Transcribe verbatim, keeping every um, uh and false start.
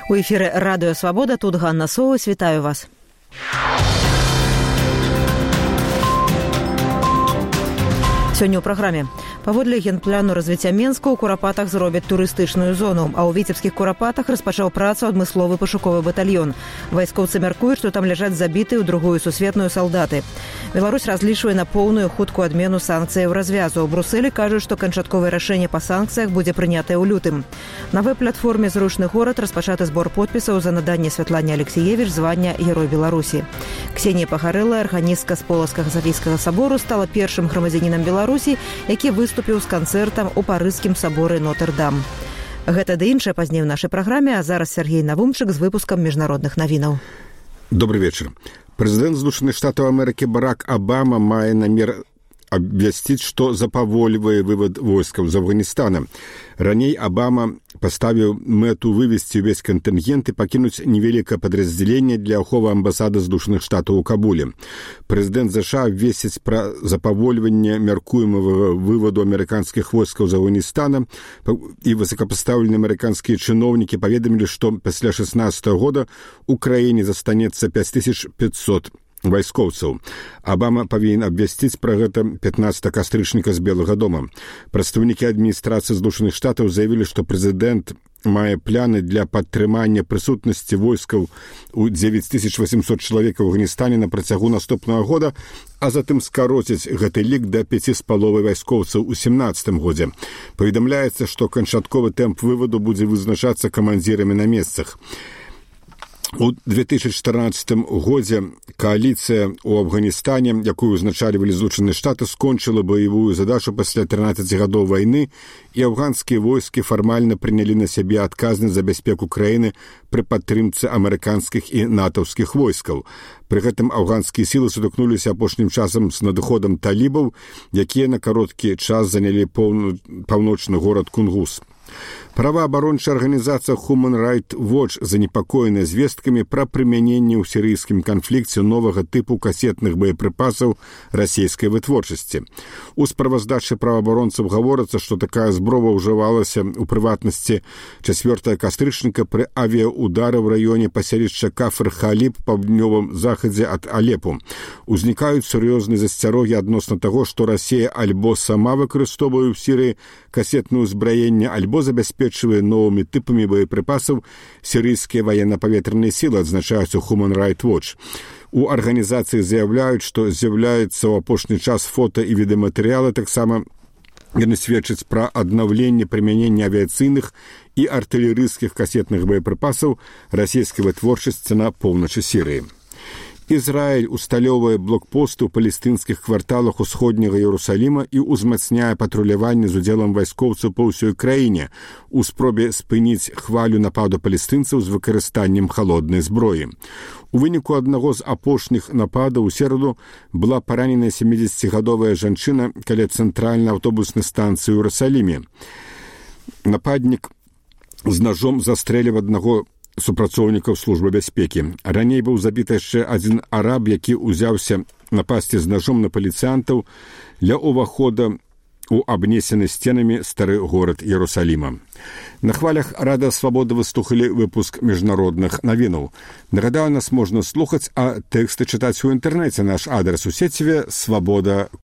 У эфіры Радыё Свабода, тут Ганна Соус, вітаю вас. Сёння ў праграме. Паводле генпляну развіцця Менска ў Курапатах зробяць турыстычную зону, а ў віцебскіх Курапатах распачаў працу адмысловы пашуковы батальён. Вайскоўцы мяркуюць, што там ляжаць забітыя ў другую сусветную салдаты. Беларусь разлічвае на поўную хуткую адмену санкцыяў развязу. У Брусэлі кажуць, што канчатковае рашэнне па санкцыях будзе прынятае ў лютым. На вэб-платформе «Зручны горад» распачаты збор подпісаў за наданне Святлане Алексеевіч звання Герой Беларусі. Ксенія Пахарэлла, арганістка з Полацкага Сафійскага сабору, стала першым грамадзянінам Беларусі, які выступіў з канцэртам у парыжскім саборы Нотр-Дам. Гэта ды іншае пазней у нашай праграме, а зараз Сергей Навумчык з выпускам міжнародных навінаў. Добрый вечер. Прэзідэнт Злучаных Штатаў Амерыкі Барак Обама мае намер абвясціць, што запавольвае вывад войскаў з Афганістана. Раней Обама паставіў мэту вывесці ўвесь кантынгент і пакінуць невялікае падраздзяленне для аховы амбасады Злучаных Штатаў у Кабуле. Прэзідэнт ЗША абвесціць пра запавольванне мяркуемага вываду амерыканскіх войскаў з Афганістана, і высокапастаўленыя амерыканскія чыноўнікі паведамілі, што пасля шэснаццатага года ў краіне застанецца пяць тысяч пятьсот вайскоўцаў. Обама павінен абвясціць пра гэта пятнаццатага кастрычніка з Белага дома. Прадстаўнікі адміністрацыі Злучаных Штатаў заявілі, што прэзідэнт мае планы для падтрымання прысутнасці войскаў у дзевяць тысяч восемьсот чалавек у Афганістане на працягу наступнага года, а затым скароціць гэты лік да пяці з паловай вайскоўцаў у сямнаццатым годзе. Паведамляецца, што канчатковы тэмп вываду будзе вызначацца камандзірамі на месцах. У две тысячи чатырнаццатым годзе кааліцыя ў Афганістане, якую узначальвалі Злучаныя Штаты, скончыла баявую задачу пасля трынаццаці гадоў вайны, і афганскія войскі фармальна прынялі на сябе адказнасць за бяспеку краіны пры падтрымцы амерыканскіх і натаўскіх войскаў. Пры гэтым афганскія сілы сутыкнуліся апошнім часам з надыходам талібаў, якія на кароткі час занялі паўночны горад Кунгус. Праваабарончая арганізацыя Human Rights Watch занепакоена звесткамі пра прымяненне ў сірыйскім канфлікце новага тыпу касетных боепрыпасаў расійскай вытворчасці. У справаздачы праваабаронцаў гаворыцца, што такая зброя ўжывалася ў прыватнасці чацвёртага кастрычніка пры авіяудары ў раёне паселішча Кафр-Халіб па паўднёвым захадзе ад Алепу. Узнікаюць сур'ёзныя засцярогі адносна таго, што Расія альбо сама выкарыстоўвае ў Сірыі касетнае ўзбраенне, альбо забяспечвае новымі тыпамі боепрыпасаў сірыйскія ваенна-паветраныя сілы, адзначаюць у Human Rights Watch. У арганізацыі заяўляюць, што з'яўляецца ў апошні час фота і відэаматэрыялы, таксама яны сведчаць пра аднаўленне прымянення авіяцыйных і артылерыйскіх касетных боепрыпасаў расійскай вытворчасці на поўначы Сірыі. Ізраіль усталёўвае блокпосты ў палестынскіх кварталах усходняга Іерусаліма і ўзмацняе патруляванне з удзелам вайскоўцаў па ўсёй краіне у спробе спыніць хвалю нападу палестынцаў з выкарыстаннем халоднай зброі. У выніку аднаго з апошніх нападаў у сераду была параненая сямідзесяцігадовая жанчына каля цэнтральнай аўтобуснай станцыі ў Іерусаліме. Нападнік з нажом застрэліў аднаго супрацоўнікаў службы бяспекі. Раней быў забіты яшчэ адзін араб, які ўзяўся напасці з нажом на паліцыянтаў ля ўвахода у абнесены сценамі стары горад Іерусаліма. На хвалях Радыё Свабода выслухалі выпуск міжнародных навінаў. Нагадаю, нас можна слухаць, а тэксты чытаць у інтэрнэце. Наш адрес у сеціве свабода.